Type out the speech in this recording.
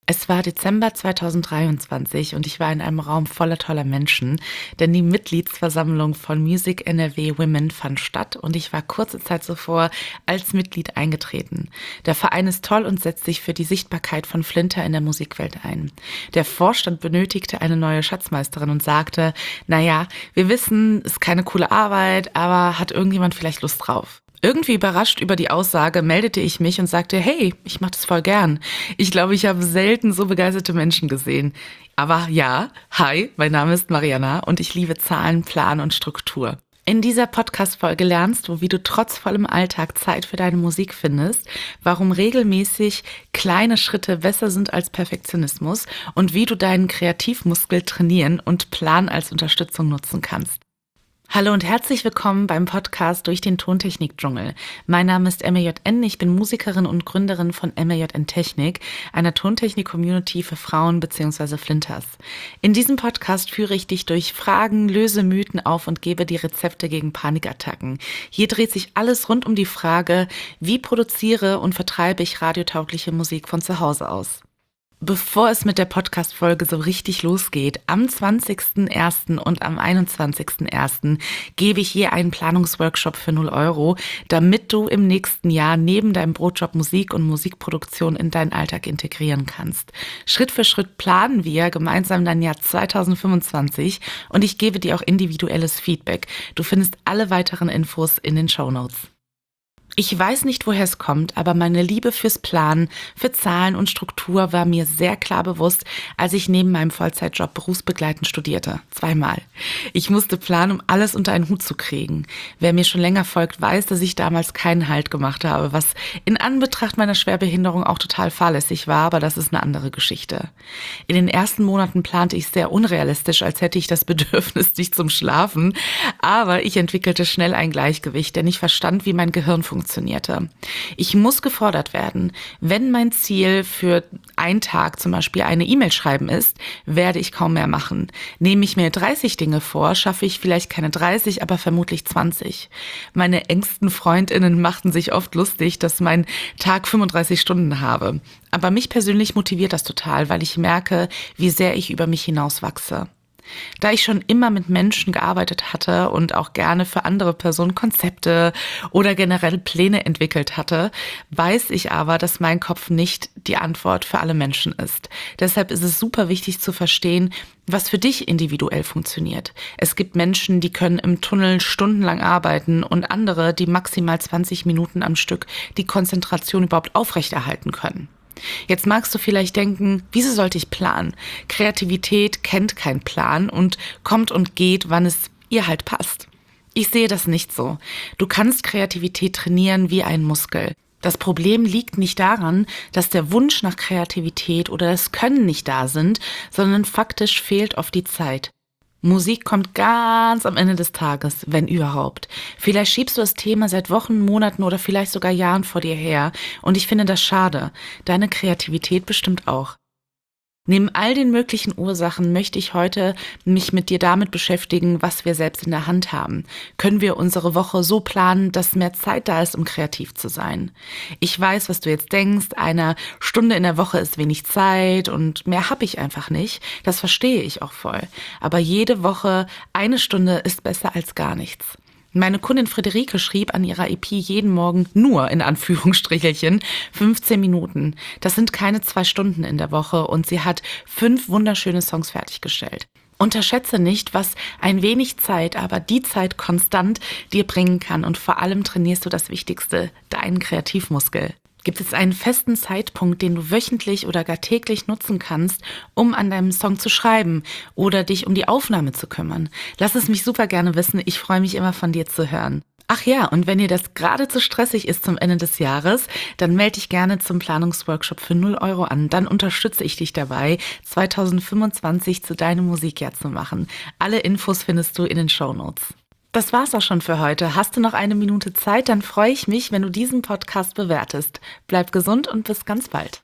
Es war Dezember 2023 und ich war in einem Raum voller toller Menschen, denn die Mitgliedsversammlung von Music NRW Women fand statt und ich war kurze Zeit zuvor als Mitglied eingetreten. Der Verein ist toll und setzt sich für die Sichtbarkeit von Flinter in der Musikwelt ein. Der Vorstand benötigte eine neue Schatzmeisterin und sagte, naja, wir wissen, ist keine coole Arbeit, aber hat irgendjemand vielleicht Lust drauf? Irgendwie überrascht über die Aussage meldete ich mich und sagte, hey, ich mache das voll gern. Ich glaube, ich habe selten so begeisterte Menschen gesehen. Aber ja, hi, mein Name ist Mariana und ich liebe Zahlen, Plan und Struktur. In dieser Podcast-Folge lernst du, wie du trotz vollem Alltag Zeit für deine Musik findest, warum regelmäßig kleine Schritte besser sind als Perfektionismus und wie du deinen Kreativmuskel trainieren und Plan als Unterstützung nutzen kannst. Hallo und herzlich willkommen beim Podcast durch den Tontechnik-Dschungel. Mein Name ist MAJN, ich bin Musikerin und Gründerin von MAJN Technik, einer Tontechnik-Community für Frauen bzw. Flinters. In diesem Podcast führe ich dich durch Fragen, löse Mythen auf und gebe dir Rezepte gegen Panikattacken. Hier dreht sich alles rund um die Frage, wie produziere und vertreibe ich radiotaugliche Musik von zu Hause aus. Bevor es mit der Podcast-Folge so richtig losgeht, am 20.01. und am 21.01. gebe ich je einen Planungsworkshop für 0 €, damit du im nächsten Jahr neben deinem Brotjob Musik und Musikproduktion in deinen Alltag integrieren kannst. Schritt für Schritt planen wir gemeinsam dein Jahr 2025 und ich gebe dir auch individuelles Feedback. Du findest alle weiteren Infos in den Shownotes. Ich weiß nicht, woher es kommt, aber meine Liebe fürs Planen, für Zahlen und Struktur war mir sehr klar bewusst, als ich neben meinem Vollzeitjob berufsbegleitend studierte. 2-mal. Ich musste planen, um alles unter einen Hut zu kriegen. Wer mir schon länger folgt, weiß, dass ich damals keinen Halt gemacht habe, was in Anbetracht meiner Schwerbehinderung auch total fahrlässig war, aber das ist eine andere Geschichte. In den ersten Monaten plante ich sehr unrealistisch, als hätte ich das Bedürfnis nicht zum Schlafen, aber ich entwickelte schnell ein Gleichgewicht, denn ich verstand, wie mein Gehirn funktionierte. Ich muss gefordert werden. Wenn mein Ziel für einen Tag zum Beispiel eine E-Mail schreiben ist, werde ich kaum mehr machen. Nehme ich mir 30 Dinge vor, schaffe ich vielleicht keine 30, aber vermutlich 20. Meine engsten FreundInnen machten sich oft lustig, dass mein Tag 35 Stunden habe. Aber mich persönlich motiviert das total, weil ich merke, wie sehr ich über mich hinaus wachse. Da ich schon immer mit Menschen gearbeitet hatte und auch gerne für andere Personen Konzepte oder generell Pläne entwickelt hatte, weiß ich aber, dass mein Kopf nicht die Antwort für alle Menschen ist. Deshalb ist es super wichtig zu verstehen, was für dich individuell funktioniert. Es gibt Menschen, die können im Tunnel stundenlang arbeiten und andere, die maximal 20 Minuten am Stück die Konzentration überhaupt aufrechterhalten können. Jetzt magst du vielleicht denken, wieso sollte ich planen? Kreativität kennt keinen Plan und kommt und geht, wann es ihr halt passt. Ich sehe das nicht so. Du kannst Kreativität trainieren wie einen Muskel. Das Problem liegt nicht daran, dass der Wunsch nach Kreativität oder das Können nicht da sind, sondern faktisch fehlt oft die Zeit. Musik kommt ganz am Ende des Tages, wenn überhaupt. Vielleicht schiebst du das Thema seit Wochen, Monaten oder vielleicht sogar Jahren vor dir her und ich finde das schade. Deine Kreativität bestimmt auch. Neben all den möglichen Ursachen möchte ich heute mich mit dir damit beschäftigen, was wir selbst in der Hand haben. Können wir unsere Woche so planen, dass mehr Zeit da ist, um kreativ zu sein? Ich weiß, was du jetzt denkst, eine Stunde in der Woche ist wenig Zeit und mehr habe ich einfach nicht. Das verstehe ich auch voll. Aber jede Woche eine Stunde ist besser als gar nichts. Meine Kundin Friederike schrieb an ihrer EP jeden Morgen nur, in Anführungsstrichelchen, 15 Minuten. Das sind keine 2 Stunden in der Woche und sie hat 5 wunderschöne Songs fertiggestellt. Unterschätze nicht, was ein wenig Zeit, aber die Zeit konstant dir bringen kann und vor allem trainierst du das Wichtigste, deinen Kreativmuskel. Gibt es einen festen Zeitpunkt, den du wöchentlich oder gar täglich nutzen kannst, um an deinem Song zu schreiben oder dich um die Aufnahme zu kümmern? Lass es mich super gerne wissen. Ich freue mich immer von dir zu hören. Ach ja, und wenn dir das gerade zu stressig ist zum Ende des Jahres, dann melde dich gerne zum Planungsworkshop für 0 € an. Dann unterstütze ich dich dabei, 2025 zu deinem Musikjahr zu machen. Alle Infos findest du in den Shownotes. Das war's auch schon für heute. Hast du noch eine Minute Zeit, dann freue ich mich, wenn du diesen Podcast bewertest. Bleib gesund und bis ganz bald.